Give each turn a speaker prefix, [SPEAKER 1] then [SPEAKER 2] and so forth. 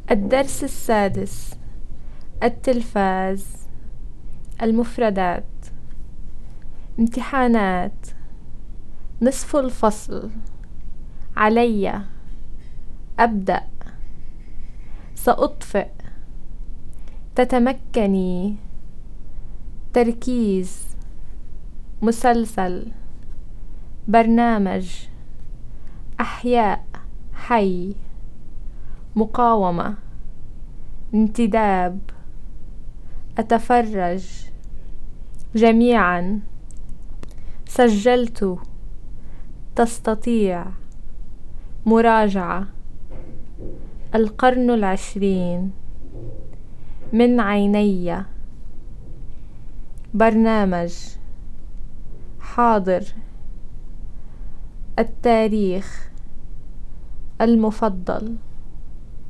[SPEAKER 1] الدرس السادس. التلفاز. المفردات. امتحانات. نصف الفصل. علي. أبدأ. سأطفئ. تتمكني. تركيز. مسلسل. برنامج. أحياء. حي. مقاومة. انتداب. أتفرج. جميعا. سجلت. تستطيع. مراجعة. القرن 20. من عيني. برنامج. حاضر. التاريخ. المفضل.